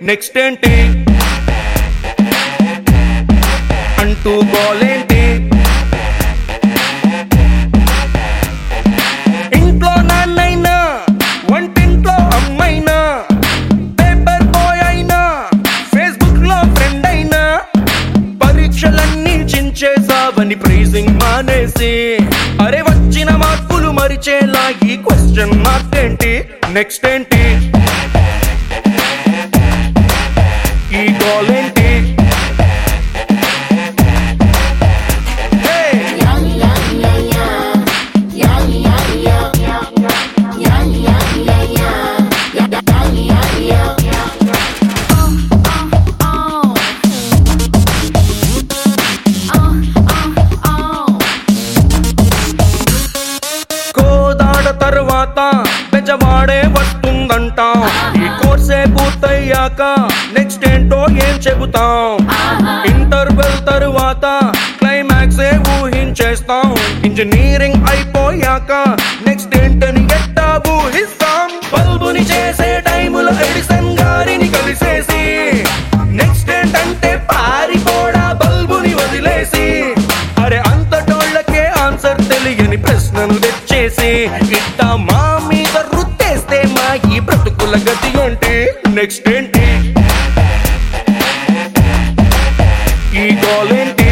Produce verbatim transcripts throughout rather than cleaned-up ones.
next ఏంటి అంటూ గోలేంటి ఇంట్లో నాన్నైనా వంటింట్లో అమ్మైనా పేపర్ బాయ్ అయినా ఫేస్బుక్ లో ఫ్రెండ్ అయినా పరీక్షలన్నీ చించేసావని ప్రైజింగ్ మానేసి అరే వచ్చిన మార్కులు మరిచేలా ఈ క్వశ్చన్ మార్క్ ఏంటి నెక్స్ట్ ఏంటి ఈ గోల్ ఏంటి తర్వాత బెజవాడే వస్తుందంటాం ఈ కోర్సే పూర్తయ్యాక నెక్స్ట్ ఏంటో ఏం చెబుతాం ఇంటర్వెల్ తరువాత క్లైమాక్స్ ఏ ఊహించేస్తాం ఇంజనీరింగ్ అయిపోయాక నెక్స్ట్ ఏంటని ఎట్టా ఊహిస్తాం బల్బుని చేసే టైములో ఎడిసన్ గారిని కలిసేసి నెక్స్ట్ ఏంటంటే పారిపోడా బల్బుని వదిలేసి అరే అంతటోళ్ళకే ఆన్సర్ తెలియని ప్రశ్నను తెచ్చేసి ఇట్టా మా మీద రుద్దేస్తే మా ఈ బ్రతుకుల గతి ఏంటి నెక్స్ట్ ఏంటి ఈ గోల్ ఏంటి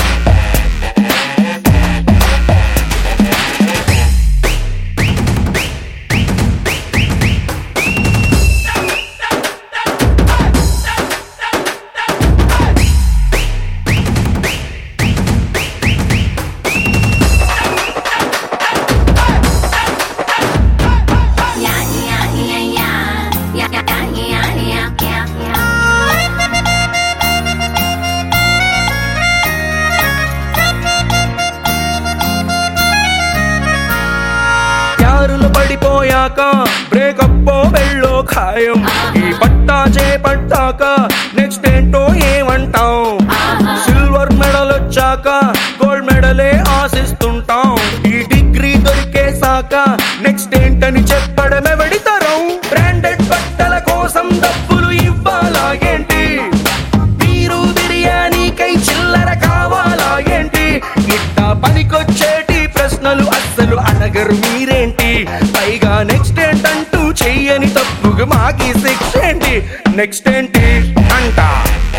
పడిపోయాక బ్రేకప్ వెళ్ళో ఖాయం ఈ పట్టా చేపట్టాక నెక్స్ట్ ఏంటో ఏమంటాం సిల్వర్ మెడల్ వచ్చాక గోల్డ్ మెడలే ఆశిస్తుంటాం ఈ డిగ్రీ దొరికేసాక నెక్స్ట్ ఏంటని చెప్పడమే వెడితరం బ్రాండెడ్ బట్టల కోసం డబ్బులు ఇవ్వాలా ఏంటి మీరు బిర్యానీకై చిల్లర కావాలా ఏంటి ఇట్టా పనికొచ్చేటి ప్రశ్నలు అస్సలు అడగరు మీరేంటి పైగా నెక్స్ట్ ఏంటంటూ చెయ్యని తప్పుగా మాకి శిక్ష ఏంటి నెక్స్ట్ ఏంటి అంట